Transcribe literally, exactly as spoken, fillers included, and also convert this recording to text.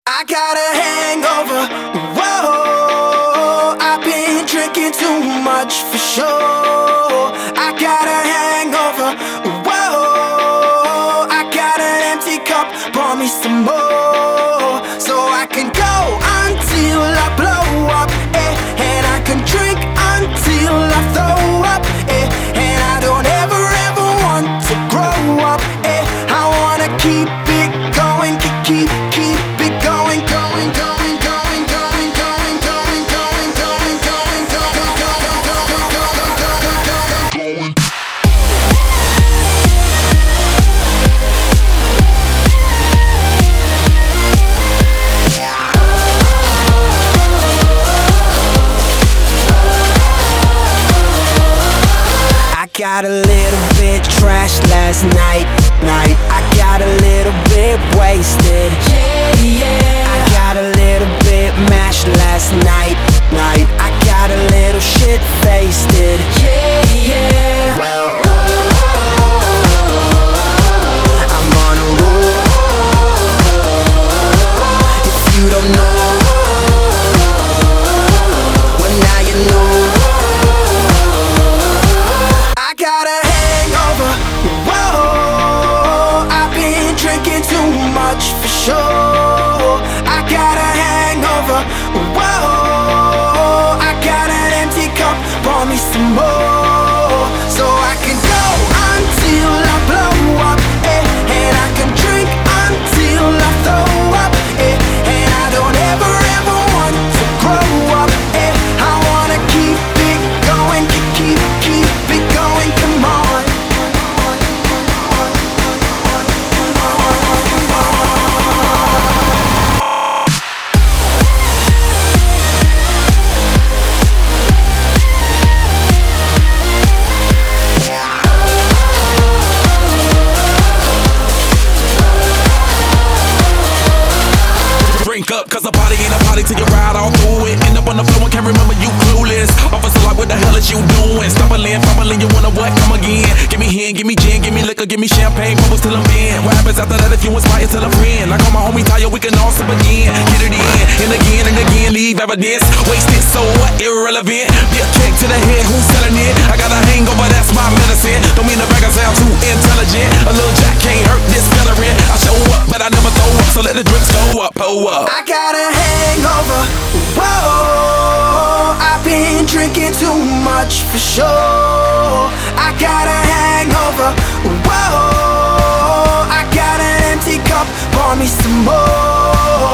I got a hangover, whoa, I've been drinking too much for sure. I got a hangover, whoa, I got an empty cup, pour me some more. So I can go until I blow up, eh, and I can drink until I throw up, eh, and I don't ever ever want to grow up, eh, I wanna keep it going, keep, keep, keep it going, going, going, going, going, going, going, going, going, going, going, going, going, going. I got a little bit trashed last night, night. I got a little bit wasted, yeah, yeah. I got a little bit mashed last night, night. I got a little shit faced, yeah, yeah. Well, I'm on a roll. If you don't know, well now you know. I got a hangover, whoa, I've been drinking too much for sure. I got a hangover, whoa, I got an empty cup, pour me some more. So I can go until I blow up, eh, and I can drink until I throw up, eh, and I don't ever ever want to grow up, eh, I wanna keep it going, keep, keep, keep it going, come on. Drink up, cause a party ain't a party till you ride all through it. End up on the floor and can't remember you clueless. Officer like, what the hell is you doing? Stumbling, fumbling, you wanna what? Come again. Give me hen, give me gin, give me liquor, give me champagne, bubbles till I'm in. What happens after that if you inspire till a friend? Like all my homies tired, we can all sip again. Get it in, and again and again, leave evidence. Wasted, so what? Irrelevant. Be a kick to the head, who's selling it? I got a hangover, that's my medicine. Don't mean the bag I sound too intelligent. A little jack can't hurt this feeling. I show up, but I never throw up, so let the drinks go up, pull up. I got a hangover, whoa, I've been drinking too much for sure. I got a hangover, whoa, I got an empty cup, pour me some more.